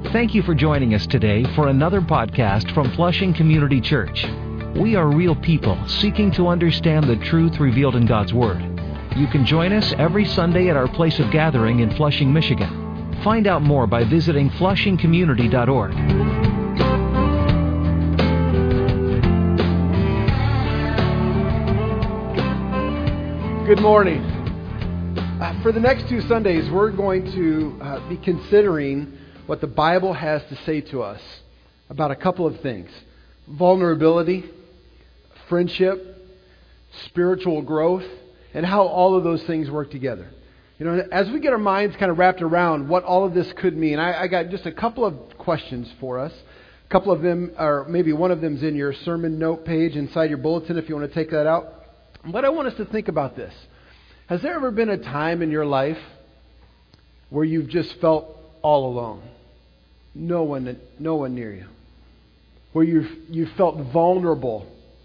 Thank you for joining us today for another podcast from Flushing Community Church. We are real people seeking to understand the truth revealed in God's Word. You can join us every Sunday at our place of gathering in Flushing, Michigan. Find out more by visiting flushingcommunity.org. Good morning. For the next 2 Sundays, we're going to be considering what the Bible has to say to us about a couple of things. Vulnerability, friendship, spiritual growth, and how all of those things work together. You know, as we get our minds kind of wrapped around what all of this could mean, I got just a couple of questions for us. A couple of them, or maybe one of them is in your sermon note page inside your bulletin if you want to take that out. But I want us to think about this. Has there ever been a time in your life where you've just felt all alone? No one near you. Where you felt vulnerable.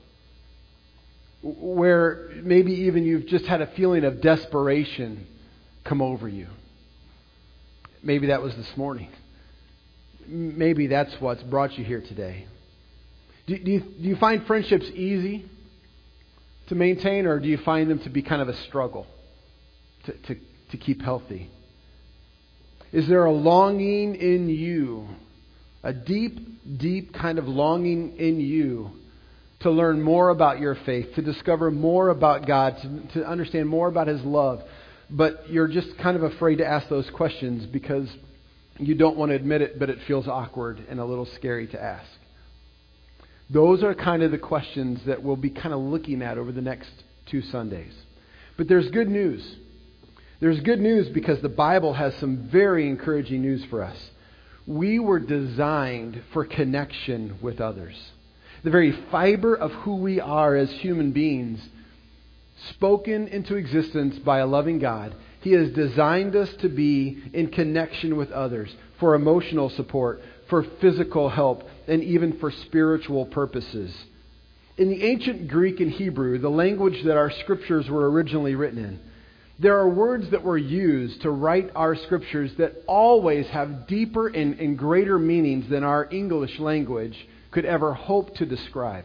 Where maybe even you've just had a feeling of desperation come over you. Maybe that was this morning. Maybe that's what's brought you here today. Do you find friendships easy to maintain, or do you find them to be kind of a struggle to keep healthy? Is there a longing in you, a deep kind of longing in you to learn more about your faith, to discover more about God, to understand more about His love, but you're just kind of afraid to ask those questions because you don't want to admit it, but it feels awkward and a little scary to ask? Those are kind of the questions that we'll be kind of looking at over the next 2 Sundays. But there's good news. There's good news because the Bible has some very encouraging news for us. We were designed for connection with others. The very fiber of who we are as human beings, spoken into existence by a loving God, He has designed us to be in connection with others for emotional support, for physical help, and even for spiritual purposes. In the ancient Greek and Hebrew, the language that our scriptures were originally written in, there are words that were used to write our scriptures that always have deeper and greater meanings than our English language could ever hope to describe.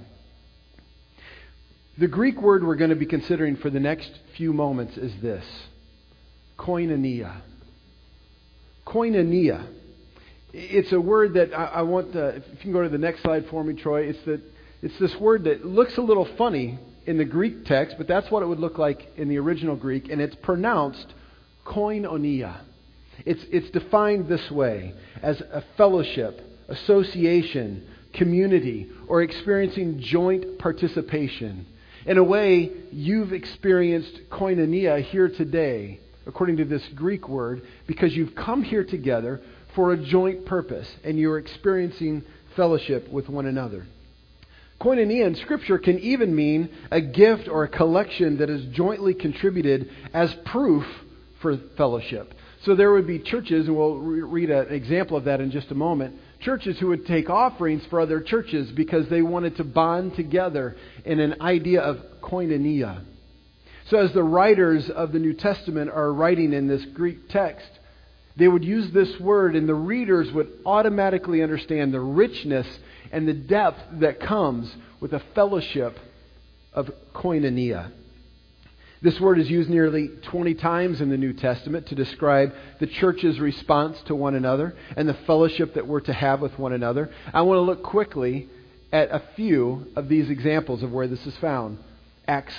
The Greek word we're going to be considering for the next few moments is this: koinonia. Koinonia. It's a word that I want if you can go to the next slide for me, Troy. It's this word that looks a little funny in the Greek text, but that's what it would look like in the original Greek, and it's pronounced koinonia. It's defined this way: as a fellowship, association, community, or experiencing joint participation. In a way, you've experienced koinonia here today, according to this Greek word, because you've come here together for a joint purpose, and you're experiencing fellowship with one another. Koinonia in Scripture can even mean a gift or a collection that is jointly contributed as proof for fellowship. So there would be churches, and we'll read an example of that in just a moment, churches who would take offerings for other churches because they wanted to bond together in an idea of koinonia. So as the writers of the New Testament are writing in this Greek text, they would use this word, and the readers would automatically understand the richness and the depth that comes with a fellowship of koinonia. This word is used nearly 20 times in the New Testament to describe the church's response to one another and the fellowship that we're to have with one another. I want to look quickly at a few of these examples of where this is found. Acts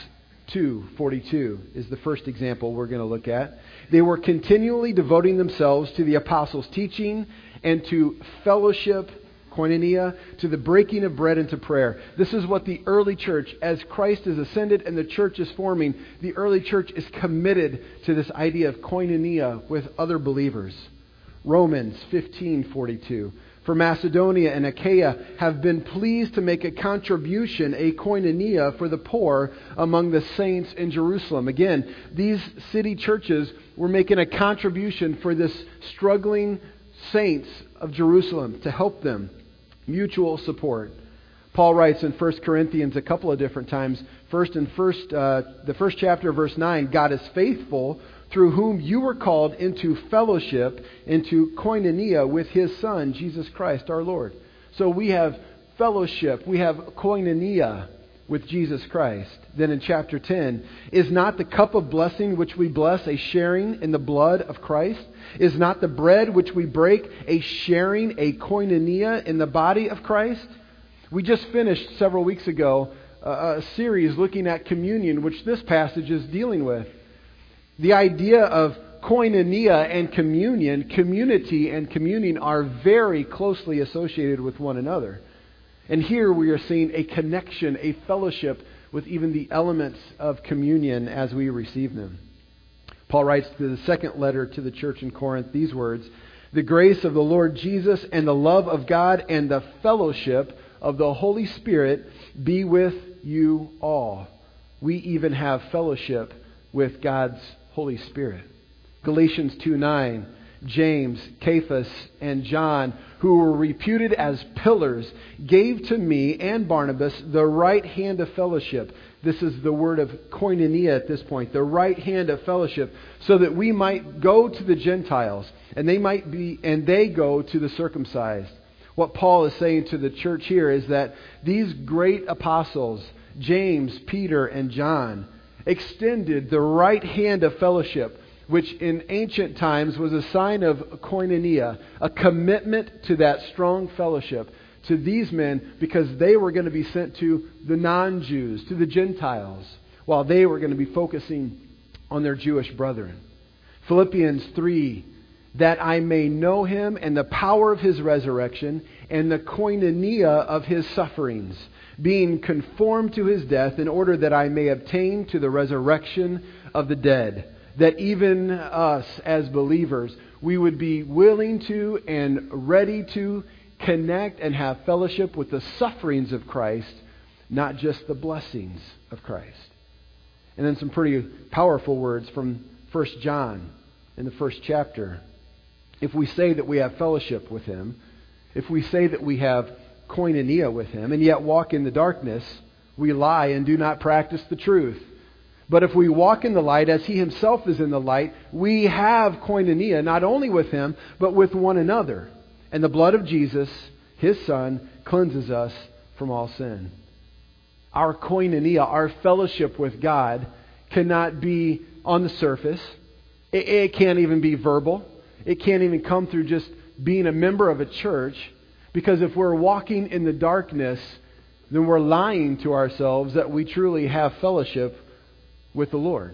2:42 is the first example we're going to look at. They were continually devoting themselves to the apostles' teaching and to fellowship, koinonia, to the breaking of bread and to prayer. This is what the early church, as Christ is ascended and the church is forming, the early church is committed to this idea of koinonia with other believers. Romans 15:42. For Macedonia and Achaia have been pleased to make a contribution, a koinonia, for the poor among the saints in Jerusalem. Again, these city churches were making a contribution for this struggling saints of Jerusalem to help them. Mutual support. Paul writes in 1 Corinthians a couple of different times. First, the first chapter, verse 9, God is faithful, through whom you were called into fellowship, into koinonia with His Son, Jesus Christ our Lord. So we have fellowship, we have koinonia with Jesus Christ. Then in chapter 10, is not the cup of blessing which we bless a sharing in the blood of Christ? Is not the bread which we break a sharing, a koinonia in the body of Christ? We just finished several weeks ago a series looking at communion, which this passage is dealing with. The idea of koinonia and communion, community and communing, are very closely associated with one another. And here we are seeing a connection, a fellowship with even the elements of communion as we receive them. Paul writes to the second letter to the church in Corinth these words, "The grace of the Lord Jesus and the love of God and the fellowship of the Holy Spirit be with you all." We even have fellowship with God's Holy Spirit. Galatians 2:9, James, Cephas, and John, who were reputed as pillars, gave to me and Barnabas the right hand of fellowship. This is the word of koinonia at this point, the right hand of fellowship, so that we might go to the Gentiles, and they go to the circumcised. What Paul is saying to the church here is that these great apostles, James, Peter, and John, extended the right hand of fellowship, which in ancient times was a sign of koinonia, a commitment to that strong fellowship, to these men, because they were going to be sent to the non-Jews, to the Gentiles, while they were going to be focusing on their Jewish brethren. Philippians 3, that I may know Him and the power of His resurrection and the koinonia of His sufferings, being conformed to His death, in order that I may obtain to the resurrection of the dead. That even us as believers, we would be willing to and ready to connect and have fellowship with the sufferings of Christ, not just the blessings of Christ. And then some pretty powerful words from 1 John in the first chapter. If we say that we have fellowship with Him, if we say that we have koinonia with Him, and yet walk in the darkness, we lie and do not practice the truth. But if we walk in the light as He Himself is in the light, we have koinonia, not only with Him, but with one another. And the blood of Jesus, His Son, cleanses us from all sin. Our koinonia, our fellowship with God, cannot be on the surface. It can't even be verbal. It can't even come through just being a member of a church. Because if we're walking in the darkness, then we're lying to ourselves that we truly have fellowship with the Lord.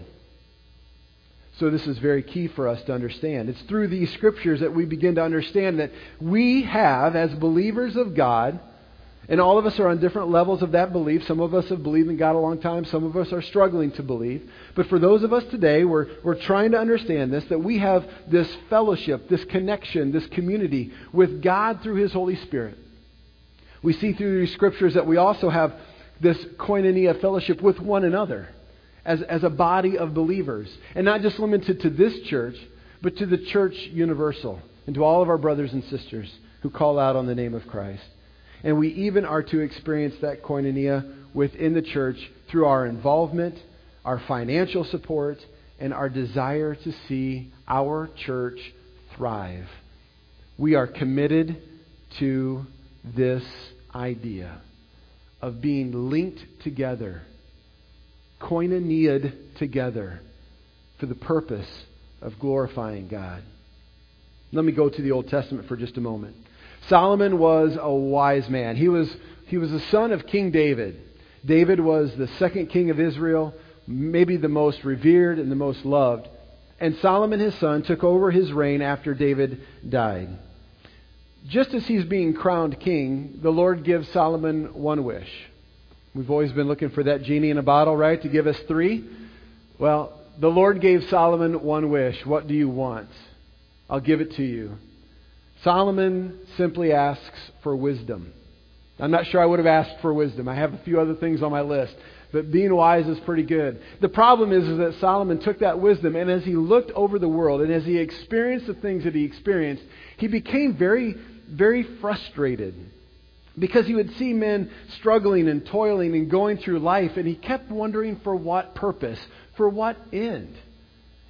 So this is very key for us to understand. It's through these scriptures that we begin to understand that we have, as believers of God, and all of us are on different levels of that belief. Some of us have believed in God a long time. Some of us are struggling to believe. But for those of us today, we're trying to understand this, that we have this fellowship, this connection, this community with God through His Holy Spirit. We see through these scriptures that we also have this koinonia fellowship with one another as a body of believers. And not just limited to this church, but to the church universal and to all of our brothers and sisters who call out on the name of Christ. And we even are to experience that koinonia within the church through our involvement, our financial support, and our desire to see our church thrive. We are committed to this idea of being linked together, koinonia'd together for the purpose of glorifying God. Let me go to the Old Testament for just a moment. Solomon was a wise man. He was the son of King David. David was the second king of Israel, maybe the most revered and the most loved. And Solomon, his son, took over his reign after David died. Just as he's being crowned king, the Lord gives Solomon one wish. We've always been looking for that genie in a bottle, right, to give us three. Well, the Lord gave Solomon one wish. What do you want? I'll give it to you. Solomon simply asks for wisdom. I'm not sure I would have asked for wisdom. I have a few other things on my list, but being wise is pretty good. The problem is that Solomon took that wisdom, and as he looked over the world, and as he experienced the things that he experienced, he became very, very frustrated. Because he would see men struggling and toiling and going through life, and he kept wondering for what purpose, for what end.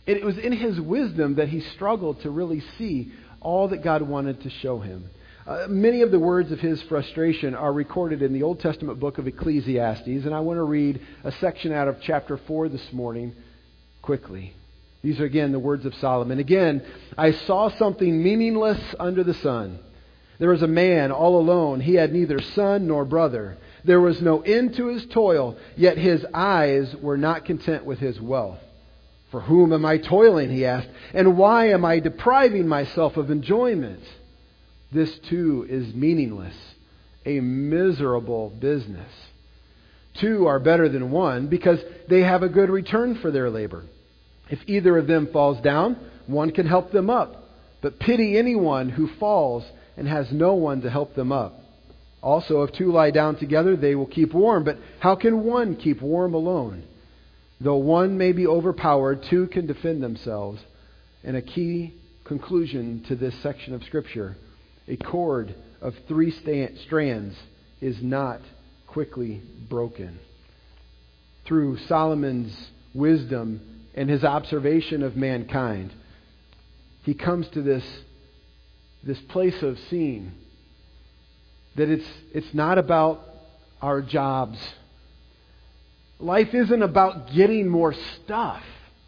It was in his wisdom that he struggled to really see all that God wanted to show him. Many of the words of his frustration are recorded in the Old Testament book of Ecclesiastes, and I want to read a section out of chapter 4 this morning quickly. These are again the words of Solomon. Again, I saw something meaningless under the sun. There was a man all alone. He had neither son nor brother. There was no end to his toil, yet his eyes were not content with his wealth. For whom am I toiling, he asked, and why am I depriving myself of enjoyment? This too is meaningless, a miserable business. Two are better than one because they have a good return for their labor. If either of them falls down, one can help them up. But pity anyone who falls and has no one to help them up. Also, if two lie down together, they will keep warm. But how can one keep warm alone? Though one may be overpowered, two can defend themselves. And a key conclusion to this section of Scripture: a cord of three strands is not quickly broken. Through Solomon's wisdom and his observation of mankind, he comes to this place of seeing that it's not about our jobs. Life isn't about getting more stuff.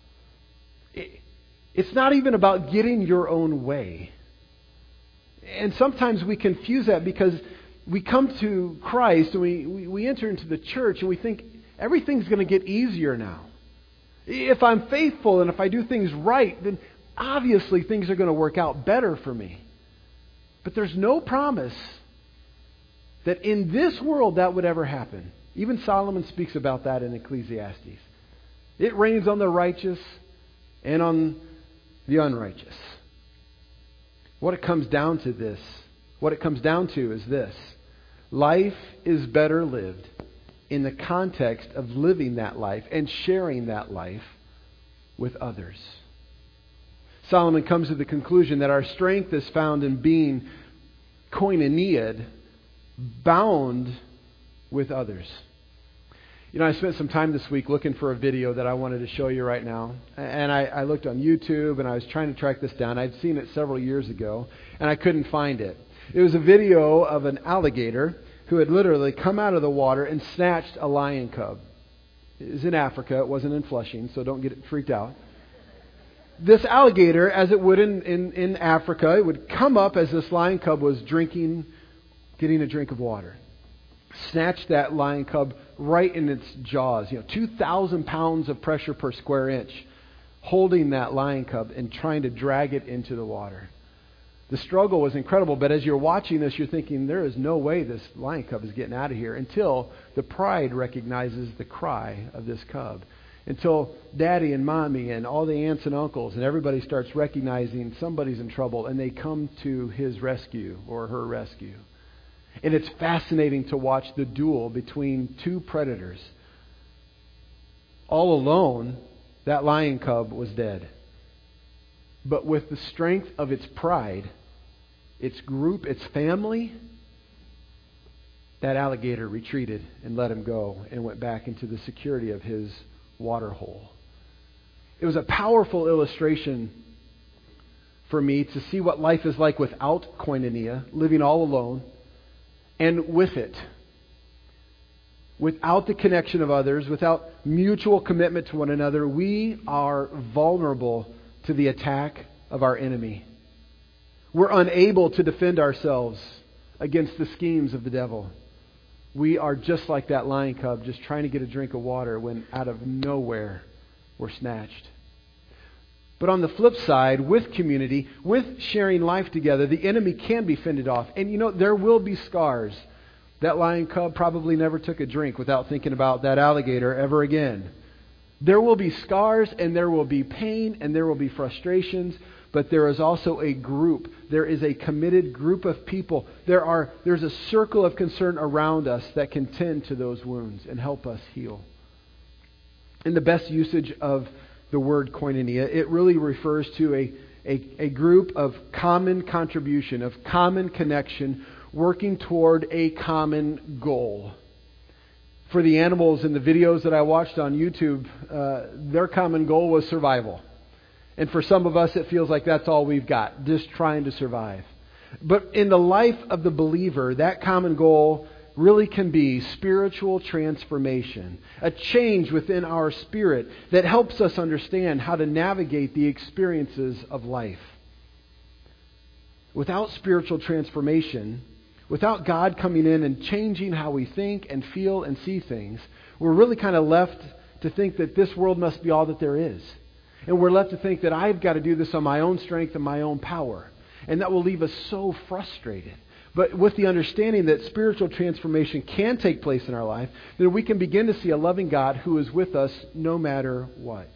It's not even about getting your own way. And sometimes we confuse that because we come to Christ and we enter into the church and we think everything's going to get easier now. If I'm faithful and if I do things right, then obviously things are going to work out better for me. But there's no promise that in this world that would ever happen. Even Solomon speaks about that in Ecclesiastes. It rains on the righteous and on the unrighteous. What it comes down to is this: life is better lived in the context of living that life and sharing that life with others. Solomon comes to the conclusion that our strength is found in being koinoniaed, bound with others. You know, I spent some time this week looking for a video that I wanted to show you right now. And I looked on YouTube and I was trying to track this down. I'd seen it several years ago and I couldn't find it. It was a video of an alligator who had literally come out of the water and snatched a lion cub. It was in Africa. It wasn't in Flushing, so don't get freaked out. This alligator, as it would in Africa, it would come up as this lion cub was getting a drink of water. Snatch that lion cub right in its jaws. 2,000 pounds of pressure per square inch, holding that lion cub and trying to drag it into the water. The struggle was incredible, but as you're watching this, you're thinking, there is no way this lion cub is getting out of here, until the pride recognizes the cry of this cub. Until Daddy and Mommy and all the aunts and uncles and everybody starts recognizing somebody's in trouble, and they come to his rescue or her rescue. And it's fascinating to watch the duel between two predators. All alone, that lion cub was dead. But with the strength of its pride, its group, its family, that alligator retreated and let him go and went back into the security of his water hole. It was a powerful illustration for me to see what life is like without koinonia, living all alone, and with it. Without the connection of others, without mutual commitment to one another, we are vulnerable to the attack of our enemy. We're unable to defend ourselves against the schemes of the devil. We are just like that lion cub, just trying to get a drink of water when out of nowhere we're snatched. But on the flip side, with community, with sharing life together, the enemy can be fended off. And there will be scars. That lion cub probably never took a drink without thinking about that alligator ever again. There will be scars, and there will be pain, and there will be frustrations, but there is also a group. There is a committed group of people. There's a circle of concern around us that can tend to those wounds and help us heal. In the best usage of the word koinonia, it really refers to a group of common contribution, of common connection, working toward a common goal. For the animals in the videos that I watched on YouTube, their common goal was survival. And for some of us, it feels like that's all we've got, just trying to survive. But in the life of the believer, that common goal really can be spiritual transformation, a change within our spirit that helps us understand how to navigate the experiences of life. Without spiritual transformation, without God coming in and changing how we think and feel and see things, we're really kind of left to think that this world must be all that there is. And we're left to think that I've got to do this on my own strength and my own power. And that will leave us so frustrated. But with the understanding that spiritual transformation can take place in our life, then we can begin to see a loving God who is with us no matter what.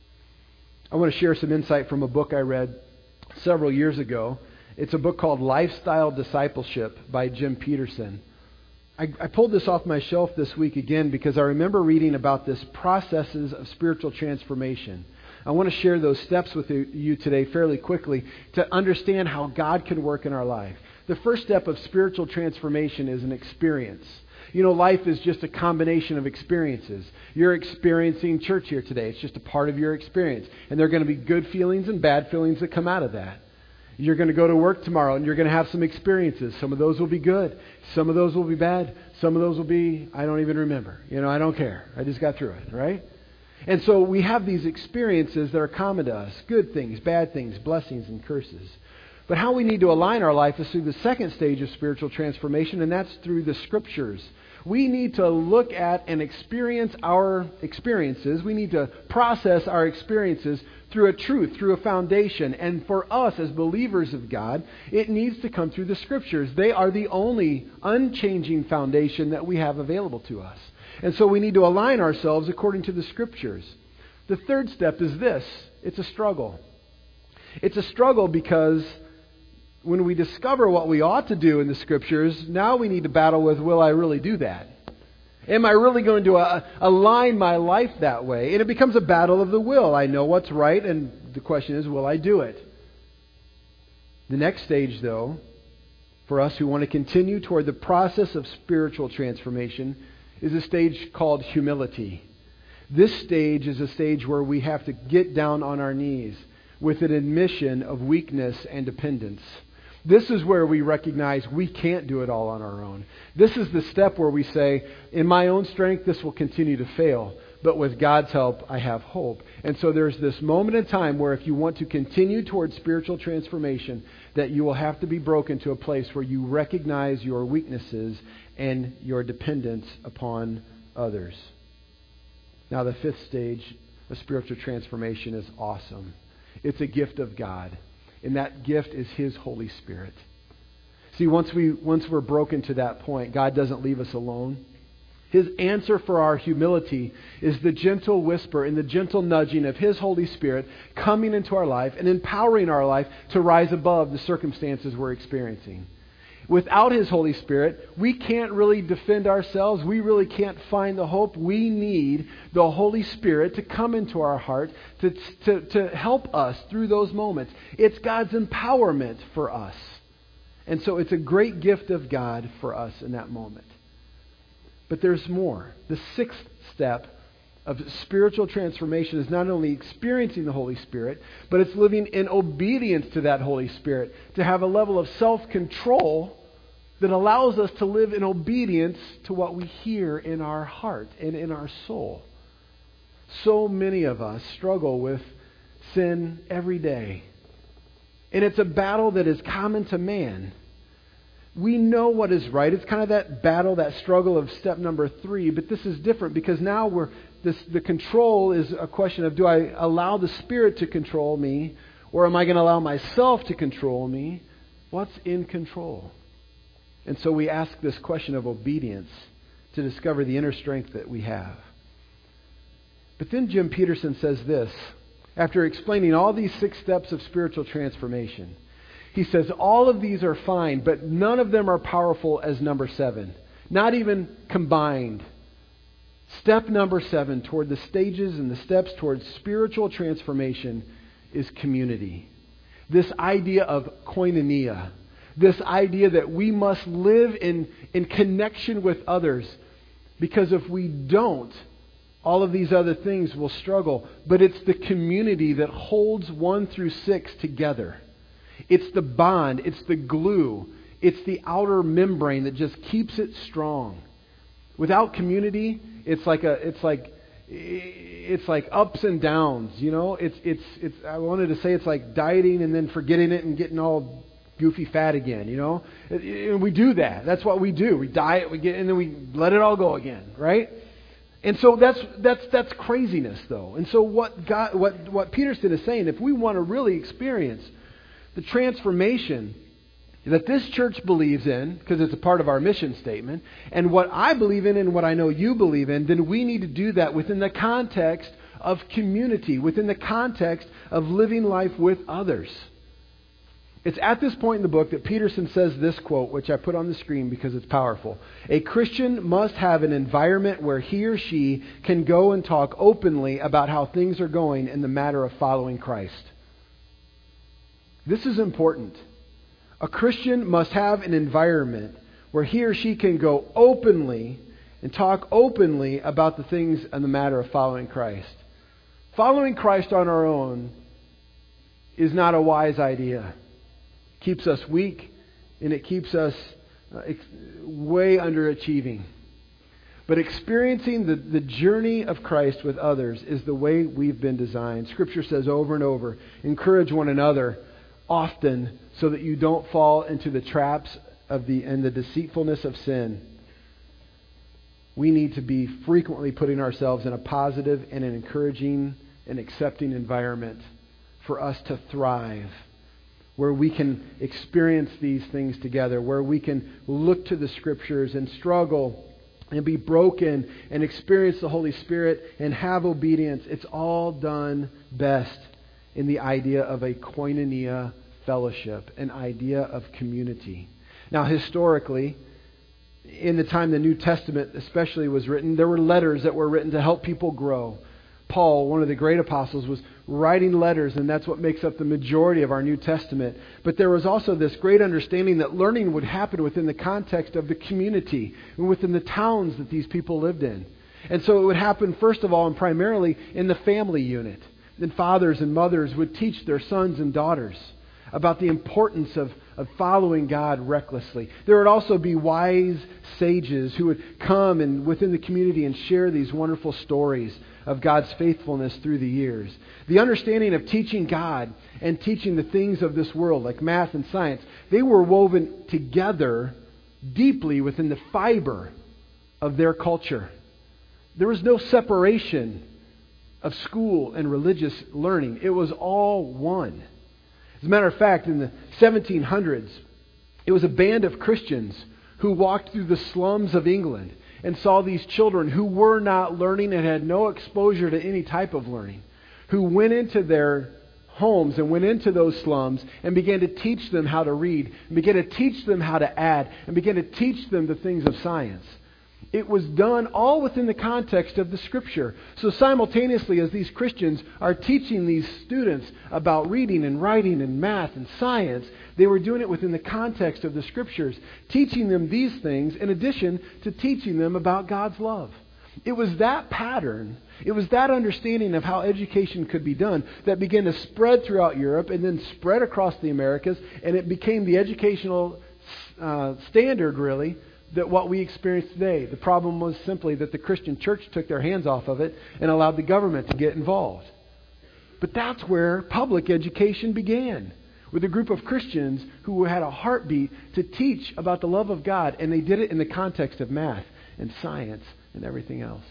I want to share some insight from a book I read several years ago. It's a book called Lifestyle Discipleship by Jim Peterson. I pulled this off my shelf this week again because I remember reading about this processes of spiritual transformation. I want to share those steps with you today fairly quickly to understand how God can work in our life. The first step of spiritual transformation is an experience. You know, life is just a combination of experiences. You're experiencing church here today. It's just a part of your experience. And there are going to be good feelings and bad feelings that come out of that. You're going to go to work tomorrow and you're going to have some experiences. Some of those will be good. Some of those will be bad. Some of those will be, I don't even remember. I don't care. I just got through it, right? And so we have these experiences that are common to us. Good things, bad things, blessings and curses. But how we need to align our life is through the second stage of spiritual transformation, and that's through the Scriptures. We need to look at and experience our experiences. We need to process our experiences through a truth, through a foundation. And for us as believers of God, it needs to come through the Scriptures. They are the only unchanging foundation that we have available to us. And so we need to align ourselves according to the Scriptures. The third step is this. It's a struggle. It's a struggle because when we discover what we ought to do in the Scriptures, now we need to battle with, will I really do that? Am I really going to align my life that way? And it becomes a battle of the will. I know what's right, and the question is, will I do it? The next stage, though, for us who want to continue toward the process of spiritual transformation, is a stage called humility. This stage is a stage where we have to get down on our knees with an admission of weakness and dependence. This is where we recognize we can't do it all on our own. This is the step where we say, in my own strength, this will continue to fail. But with God's help, I have hope. And so there's this moment in time where if you want to continue towards spiritual transformation, that you will have to be broken to a place where you recognize your weaknesses and your dependence upon others. Now, the fifth stage of spiritual transformation is awesome. It's a gift of God. And that gift is His Holy Spirit. See, once we're broken to that point, God doesn't leave us alone. His answer for our humility is the gentle whisper and the gentle nudging of His Holy Spirit coming into our life and empowering our life to rise above the circumstances we're experiencing. Without His Holy Spirit, we can't really defend ourselves. We really can't find the hope. We need the Holy Spirit to come into our heart to help us through those moments. It's God's empowerment for us. And so it's a great gift of God for us in that moment. But there's more. The sixth step of spiritual transformation is not only experiencing the Holy Spirit, but it's living in obedience to that Holy Spirit, to have a level of self-control that allows us to live in obedience to what we hear in our heart and in our soul. So many of us struggle with sin every day. And it's a battle that is common to man. We know what is right. It's kind of that battle, that struggle of step number 3, but this is different because now the control is a question of, do I allow the Spirit to control me, or am I going to allow myself to control me? What's in control? And so we ask this question of obedience to discover the inner strength that we have. But then Jim Peterson says this, after explaining all these 6 steps of spiritual transformation. He says, all of these are fine, but none of them are powerful as number 7. Not even combined. Step number 7 toward the stages and the steps towards spiritual transformation is community. This idea of koinonia. This idea that we must live in connection with others. Because if we don't, all of these other things will struggle. But it's the community that holds 1 through 6 together. It's the bond. It's the glue. It's the outer membrane that just keeps it strong. Without community, it's like ups and downs. You know, it's. I wanted to say it's like dieting and then forgetting it and getting all goofy fat again. You know, and we do that. That's what we do. We diet, we get, and then we let it all go again, right? And so that's craziness, though. And so what Peterson is saying, if we want to really experience the transformation that this church believes in, because it's a part of our mission statement, and what I believe in and what I know you believe in, then we need to do that within the context of community, within the context of living life with others. It's at this point in the book that Peterson says this quote, which I put on the screen because it's powerful. A Christian must have an environment where he or she can go and talk openly about how things are going in the matter of following Christ. This is important. A Christian must have an environment where he or she can go openly and talk openly about the things in the matter of following Christ. Following Christ on our own is not a wise idea. It keeps us weak and it keeps us way underachieving. But experiencing the journey of Christ with others is the way we've been designed. Scripture says over and over, encourage one another often so that you don't fall into the traps and the deceitfulness of sin. We need to be frequently putting ourselves in a positive and an encouraging and accepting environment for us to thrive, where we can experience these things together, where we can look to the Scriptures and struggle and be broken and experience the Holy Spirit and have obedience. It's all done best in the idea of a koinonia fellowship, an idea of community. Now, historically, in the time the New Testament especially was written, there were letters that were written to help people grow. Paul, one of the great apostles, was writing letters, and that's what makes up the majority of our New Testament. But there was also this great understanding that learning would happen within the context of the community and within the towns that these people lived in. And so it would happen, first of all, and primarily in the family unit. Then fathers and mothers would teach their sons and daughters about the importance of following God recklessly. There would also be wise sages who would come and within the community and share these wonderful stories of God's faithfulness through the years. The understanding of teaching God and teaching the things of this world, like math and science, they were woven together deeply within the fiber of their culture. There was no separation of school and religious learning. It was all one. As a matter of fact, in the 1700s, it was a band of Christians who walked through the slums of England and saw these children who were not learning and had no exposure to any type of learning, who went into their homes and went into those slums and began to teach them how to read, and began to teach them how to add, and began to teach them the things of science. It was done all within the context of the Scripture. So simultaneously, as these Christians are teaching these students about reading and writing and math and science, they were doing it within the context of the Scriptures, teaching them these things in addition to teaching them about God's love. It was that pattern, it was that understanding of how education could be done that began to spread throughout Europe and then spread across the Americas, and it became the educational standard, really, that what we experience today. The problem was simply that the Christian church took their hands off of it and allowed the government to get involved. But that's where public education began, with a group of Christians who had a heartbeat to teach about the love of God, and they did it in the context of math and science and everything else.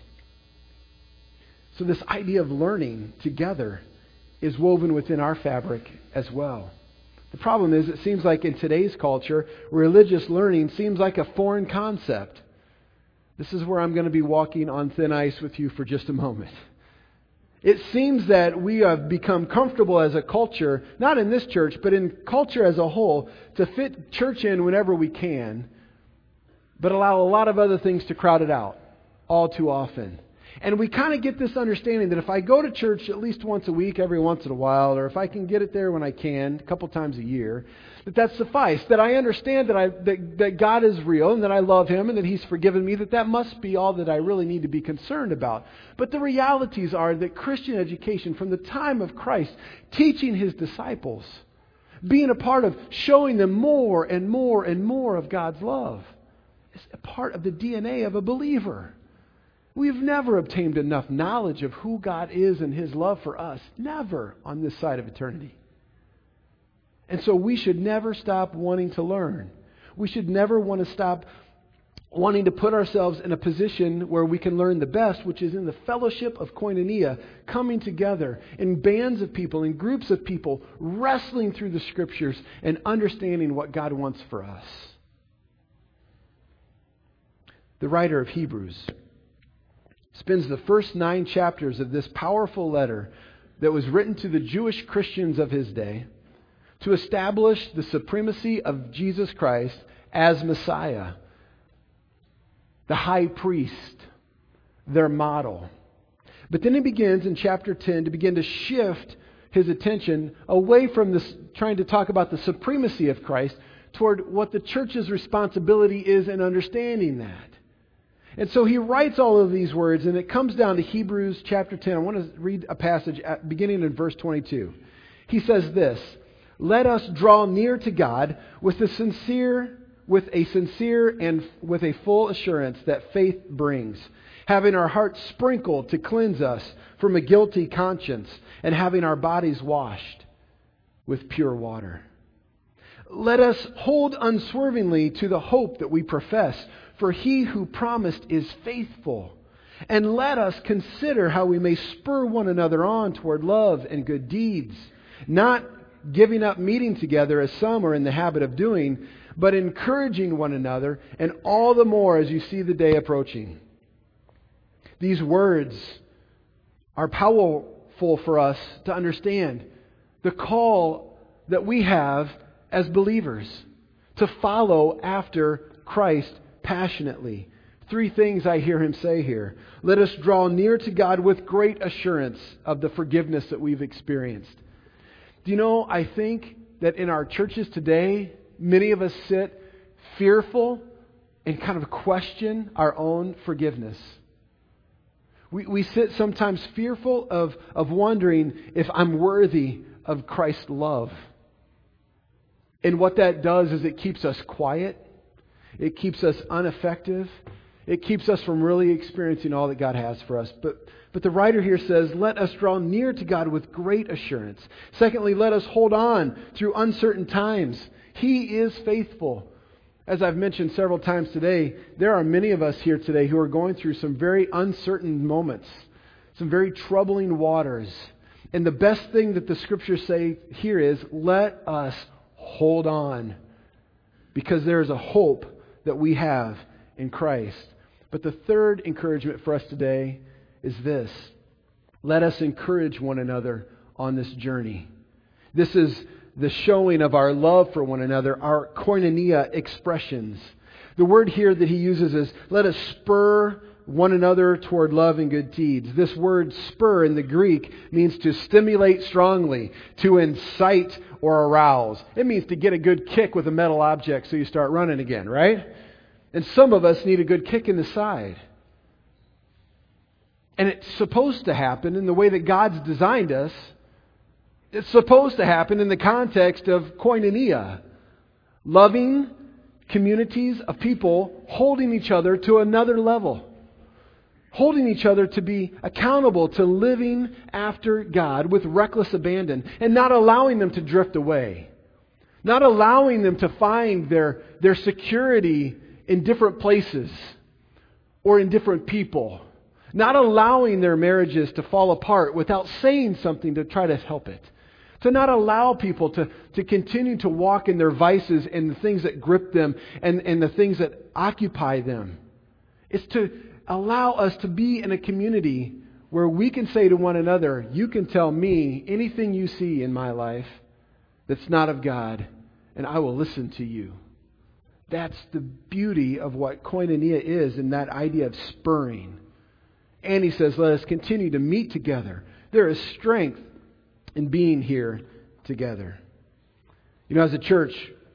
So this idea of learning together is woven within our fabric as well. The problem is, it seems like in today's culture, religious learning seems like a foreign concept. This is where I'm going to be walking on thin ice with you for just a moment. It seems that we have become comfortable as a culture, not in this church, but in culture as a whole, to fit church in whenever we can, but allow a lot of other things to crowd it out all too often. And we kind of get this understanding that if I go to church at least once a week, every once in a while, or if I can get it there when I can, a couple times a year, that sufficed, that I understand that God is real and that I love Him and that He's forgiven me, that must be all that I really need to be concerned about. But the realities are that Christian education from the time of Christ, teaching His disciples, being a part of showing them more and more and more of God's love, is a part of the DNA of a believer. We've never obtained enough knowledge of who God is and His love for us. Never on this side of eternity. And so we should never stop wanting to learn. We should never want to stop wanting to put ourselves in a position where we can learn the best, which is in the fellowship of koinonia, coming together in bands of people, in groups of people, wrestling through the Scriptures and understanding what God wants for us. The writer of Hebrews spends the first 9 chapters of this powerful letter that was written to the Jewish Christians of his day to establish the supremacy of Jesus Christ as Messiah, the high priest, their model. But then he begins in chapter 10 to begin to shift his attention away from this, trying to talk about the supremacy of Christ, toward what the church's responsibility is in understanding that. And so he writes all of these words, and it comes down to Hebrews chapter 10. I want to read a passage beginning in verse 22. He says this, "Let us draw near to God with a sincere and with a full assurance that faith brings, having our hearts sprinkled to cleanse us from a guilty conscience, and having our bodies washed with pure water. Let us hold unswervingly to the hope that we profess, for He who promised is faithful. And let us consider how we may spur one another on toward love and good deeds, not giving up meeting together as some are in the habit of doing, but encouraging one another, and all the more as you see the day approaching." These words are powerful for us to understand the call that we have as believers to follow after Christ passionately. 3 things I hear him say here. Let us draw near to God with great assurance of the forgiveness that we've experienced. Do you know, I think that in our churches today, many of us sit fearful and kind of question our own forgiveness. We sit sometimes fearful of wondering if I'm worthy of Christ's love. And what that does is it keeps us quiet. It keeps us ineffective. It keeps us from really experiencing all that God has for us. But the writer here says, let us draw near to God with great assurance. Secondly, let us hold on through uncertain times. He is faithful. As I've mentioned several times today, there are many of us here today who are going through some very uncertain moments, some very troubling waters. And the best thing that the Scriptures say here is, let us hold on, because there is a hope that we have in Christ. But the third encouragement for us today is this. Let us encourage one another on this journey. This is the showing of our love for one another, our koinonia expressions. The word here that he uses is, let us spur one another toward love and good deeds. This word spur in the Greek means to stimulate strongly, to incite or arouse. It means to get a good kick with a metal object so you start running again, right? And some of us need a good kick in the side. And it's supposed to happen in the way that God's designed us. It's supposed to happen in the context of koinonia. Loving communities of people holding each other to another level. Holding each other to be accountable to living after God with reckless abandon. And not allowing them to drift away. Not allowing them to find their security in different places or in different people. Not allowing their marriages to fall apart without saying something to try to help it. To not allow people to continue to walk in their vices and the things that grip them and the things that occupy them. It's to allow us to be in a community where we can say to one another, you can tell me anything you see in my life that's not of God, and I will listen to you. That's the beauty of what koinonia is in that idea of spurring. And he says, let us continue to meet together. There is strength in being here together. You know, as a church,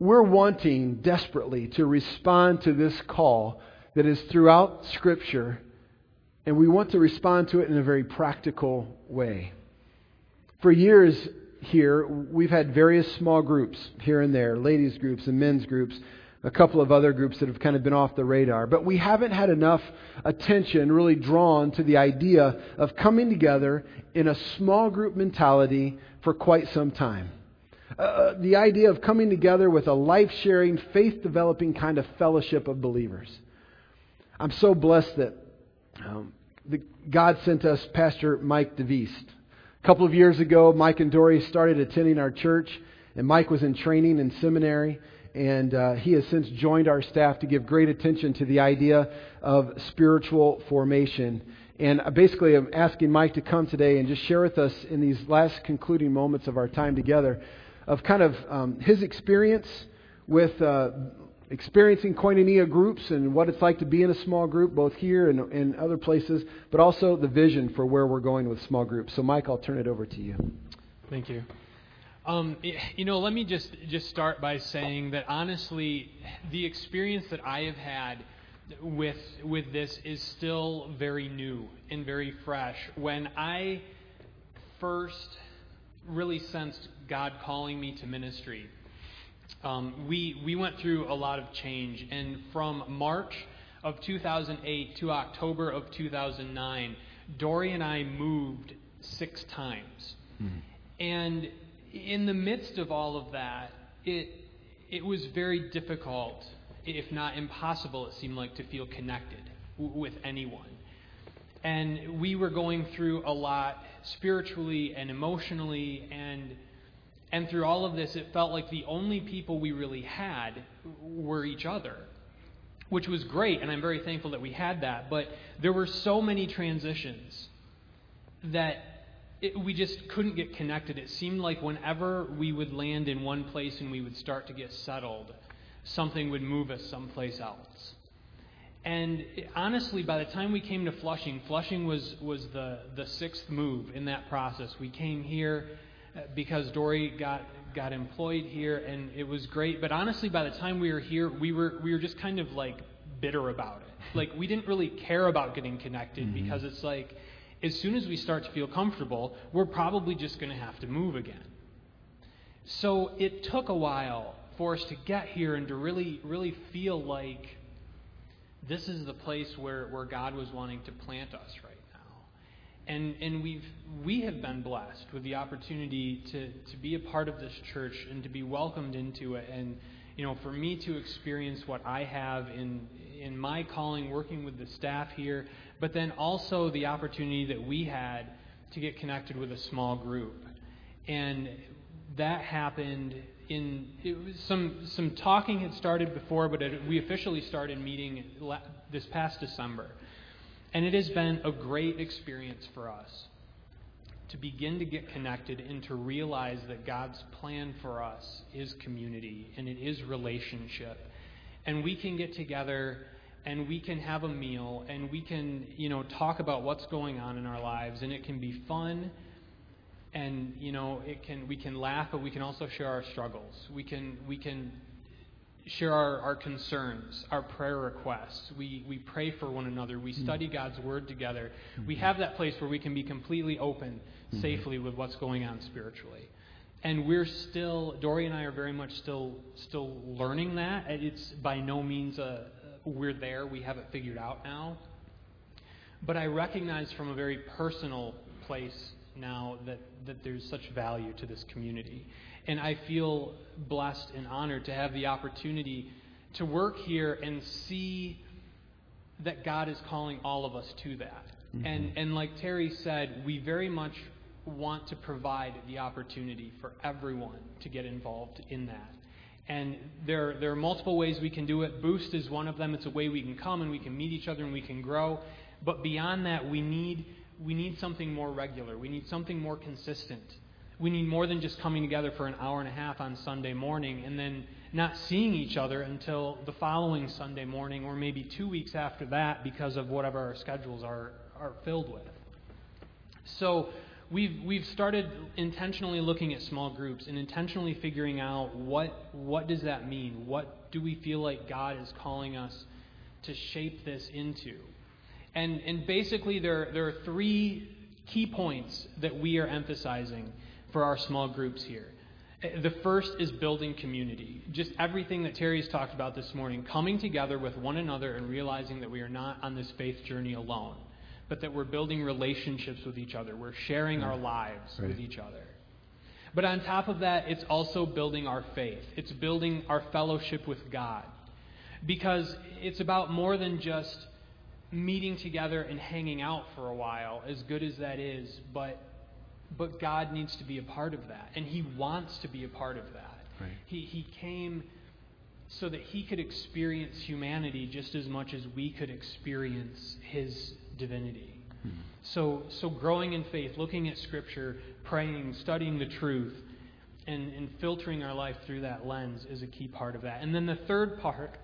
we're wanting desperately to respond to this call that is throughout Scripture, and we want to respond to it in a very practical way. For years here, we've had various small groups here and there, ladies groups and men's groups, a couple of other groups that have kind of been off the radar. But we haven't had enough attention really drawn to the idea of coming together in a small group mentality for quite some time. The idea of coming together with a life-sharing, faith-developing kind of fellowship of believers. I'm so blessed that God sent us Pastor Mike DeVeest. A couple of years ago, Mike and Dory started attending our church, and Mike was in training in seminary, and he has since joined our staff to give great attention to the idea of spiritual formation. And basically, I'm asking Mike to come today and just share with us in these last concluding moments of our time together of kind of his experience with experiencing koinonia groups and what it's like to be in a small group, both here and in other places, but also the vision for where we're going with small groups. So, Mike, I'll turn it over to you. Thank you. Let me just start by saying that honestly, the experience that I have had with this is still very new and very fresh. When I first really sensed God calling me to ministry, we went through a lot of change, and from March of 2008 to October of 2009, Dory and I moved 6 times. And in the midst of all of that, it was very difficult, if not impossible, it seemed like, to feel connected with anyone. And we were going through a lot spiritually and emotionally, and through all of this, it felt like the only people we really had were each other, which was great, and I'm very thankful that we had that. But there were so many transitions that we just couldn't get connected. It seemed like whenever we would land in one place and we would start to get settled, something would move us someplace else. And honestly, by the time we came to Flushing was the 6th move in that process. We came here because Dory got employed here, and it was great. But honestly, by the time we were here, we were just kind of like bitter about it. Like, we didn't really care about getting connected because it's like, as soon as we start to feel comfortable, we're probably just going to have to move again. So it took a while for us to get here and to really, really feel like this is the place where God was wanting to plant us right now. And we have been blessed with the opportunity to be a part of this church and to be welcomed into it. And, for me to experience what I have in my calling, working with the staff here, but then also the opportunity that we had to get connected with a small group. And that happened some talking had started before, but we officially started meeting this past December. And it has been a great experience for us to begin to get connected and to realize that God's plan for us is community and it is relationship. And we can get together and we can have a meal and we can, talk about what's going on in our lives, and it can be fun. And we can laugh, but we can also share our struggles. We can share our concerns, our prayer requests. We pray for one another. We study God's Word together. We have that place where we can be completely open, safely with what's going on spiritually. And Dory and I are very much still learning that. It's by no means we're there. We have it figured out now. But I recognize from a very personal place now that there's such value to this community. And I feel blessed and honored to have the opportunity to work here and see that God is calling all of us to that. And like Terry said, we very much want to provide the opportunity for everyone to get involved in that. And there are multiple ways we can do it. Boost is one of them. It's a way we can come and we can meet each other and we can grow. But beyond that, we need something more regular. We need something more consistent. We need more than just coming together for an hour and a half on Sunday morning and then not seeing each other until the following Sunday morning or maybe 2 weeks after that because of whatever our schedules are filled with. So we've started intentionally looking at small groups and intentionally figuring out what does that mean? What do we feel like God is calling us to shape this into? And basically there are three key points that we are emphasizing for our small groups here. The first is building community. Just everything that Terry's talked about this morning, coming together with one another and realizing that we are not on this faith journey alone, but that we're building relationships with each other. We're sharing our lives with each other. But on top of that, it's also building our faith. It's building our fellowship with God. Because it's about more than just meeting together and hanging out for a while, as good as that is, but God needs to be a part of that, and He wants to be a part of that. Right. He came so that He could experience humanity just as much as we could experience His divinity. So growing in faith, looking at Scripture, praying, studying the truth, and filtering our life through that lens is a key part of that. And then the third part,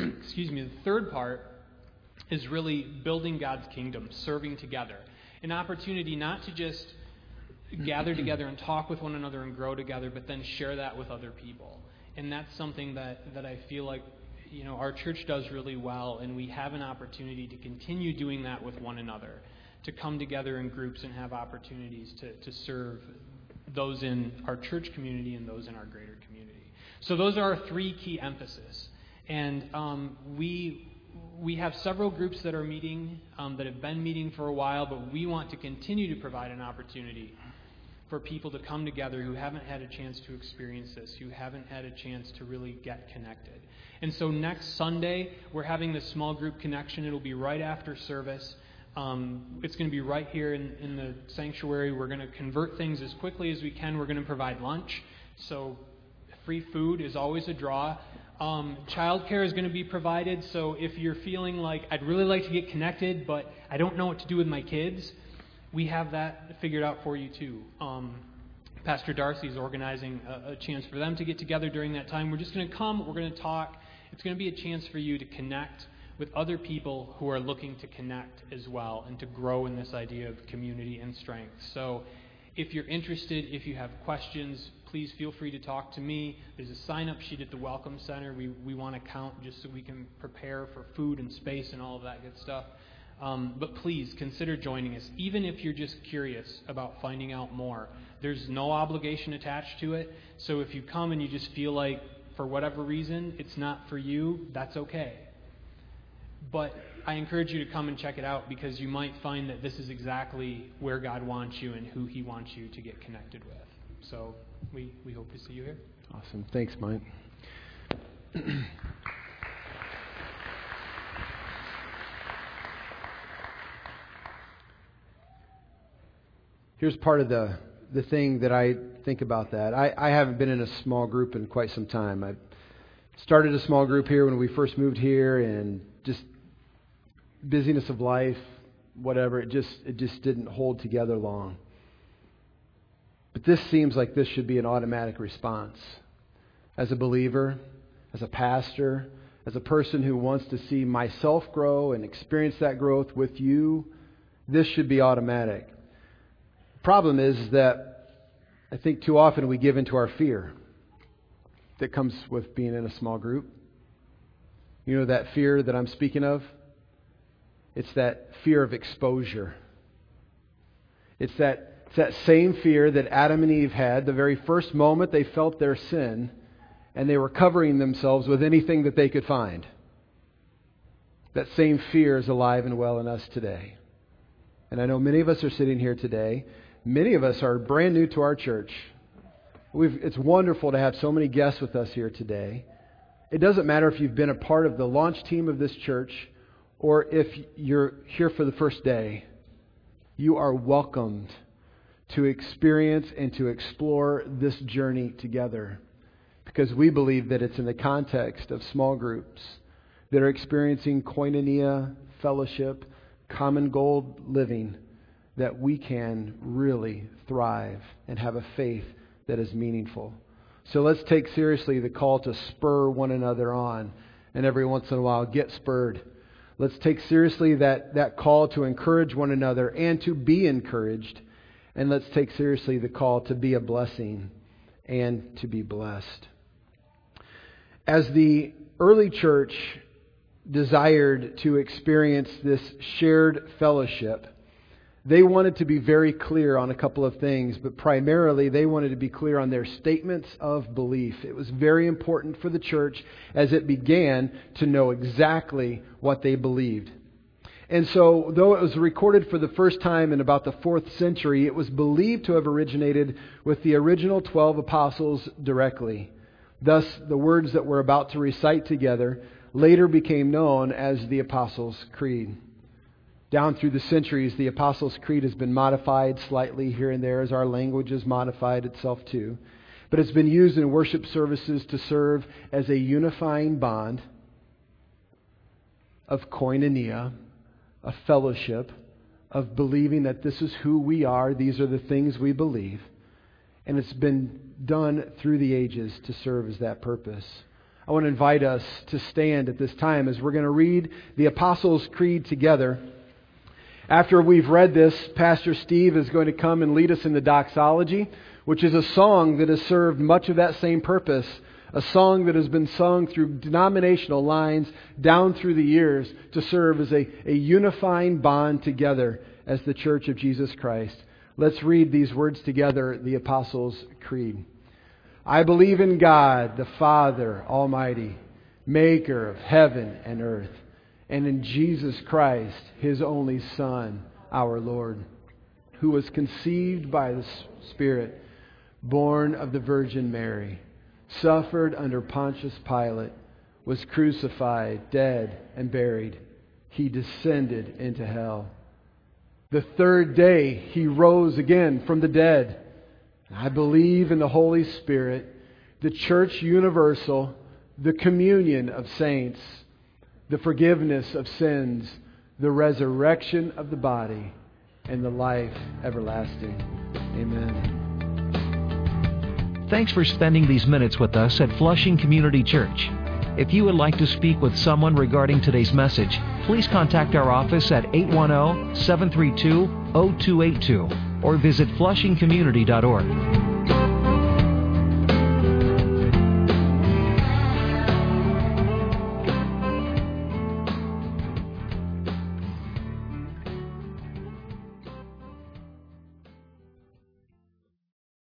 is really building God's kingdom, serving together. An opportunity not to just gather together and talk with one another and grow together, but then share that with other people. And that's something that I feel like our church does really well, and we have an opportunity to continue doing that with one another, to come together in groups and have opportunities to serve those in our church community and those in our greater community. So those are our three key emphases. And we have several groups that are meeting, that have been meeting for a while, but we want to continue to provide an opportunity for people to come together who haven't had a chance to experience this, who haven't had a chance to really get connected. And so next Sunday, we're having this small group connection. It'll be right after service. It's going to be right here in the sanctuary. We're going to convert things as quickly as we can. We're going to provide lunch. So free food is always a draw. Childcare is going to be provided. So if you're feeling like, I'd really like to get connected, but I don't know what to do with my kids, we have that figured out for you too. Pastor Darcy is organizing a chance for them to get together during that time. We're just going to come. We're going to talk. It's going to be a chance for you to connect with other people who are looking to connect as well and to grow in this idea of community and strength. So if you're interested, if you have questions, please feel free to talk to me. There's a sign-up sheet at the Welcome Center. We want to count just so we can prepare for food and space and all of that good stuff. But please consider joining us, even if you're just curious about finding out more. There's no obligation attached to it. So if you come and you just feel like, for whatever reason, it's not for you, that's okay. But I encourage you to come and check it out, because you might find that this is exactly where God wants you and who He wants you to get connected with. So we hope to see you here. Awesome. Thanks, Mike. Here's part of the thing that I think about that. I haven't been in a small group in quite some time. I started a small group here when we first moved here, and just busyness of life, whatever, it just didn't hold together long. But this seems like this should be an automatic response. As a believer, as a pastor, as a person who wants to see myself grow and experience that growth with you, this should be automatic. The problem is that I think too often we give into our fear that comes with being in a small group. You know that fear that I'm speaking of? It's that fear of exposure. It's that same fear that Adam and Eve had the very first moment they felt their sin, and they were covering themselves with anything that they could find. That same fear is alive and well in us today. And I know many of us are sitting here today. Many of us are brand new to our church. It's wonderful to have so many guests with us here today. It doesn't matter if you've been a part of the launch team of this church or if you're here for the first day. You are welcomed to experience and to explore this journey together, because we believe that it's in the context of small groups that are experiencing koinonia, fellowship, common goal living, that we can really thrive and have a faith that is meaningful. So let's take seriously the call to spur one another on, and every once in a while get spurred. Let's take seriously that call to encourage one another and to be encouraged. And let's take seriously the call to be a blessing and to be blessed. As the early church desired to experience this shared fellowship, they wanted to be very clear on a couple of things, but primarily they wanted to be clear on their statements of belief. It was very important for the church as it began to know exactly what they believed. And so, though it was recorded for the first time in about the 4th century, it was believed to have originated with the original 12 apostles directly. Thus, the words that we're about to recite together later became known as the Apostles' Creed. Down through the centuries, the Apostles' Creed has been modified slightly here and there as our language has modified itself too. But it's been used in worship services to serve as a unifying bond of koinonia, a fellowship, of believing that this is who we are, these are the things we believe. And it's been done through the ages to serve as that purpose. I want to invite us to stand at this time as we're going to read the Apostles' Creed together. After we've read this, Pastor Steve is going to come and lead us in the doxology, which is a song that has served much of that same purpose. A song that has been sung through denominational lines down through the years to serve as a unifying bond together as the Church of Jesus Christ. Let's read these words together, the Apostles' Creed. I believe in God, the Father Almighty, maker of heaven and earth, and in Jesus Christ, His only Son, our Lord, who was conceived by the Spirit, born of the Virgin Mary, suffered under Pontius Pilate, was crucified, dead, and buried. He descended into hell. The third day He rose again from the dead. I believe in the Holy Spirit, the Church universal, the communion of saints, the forgiveness of sins, the resurrection of the body, and the life everlasting. Amen. Thanks for spending these minutes with us at Flushing Community Church. If you would like to speak with someone regarding today's message, please contact our office at 810-732-0282 or visit flushingcommunity.org.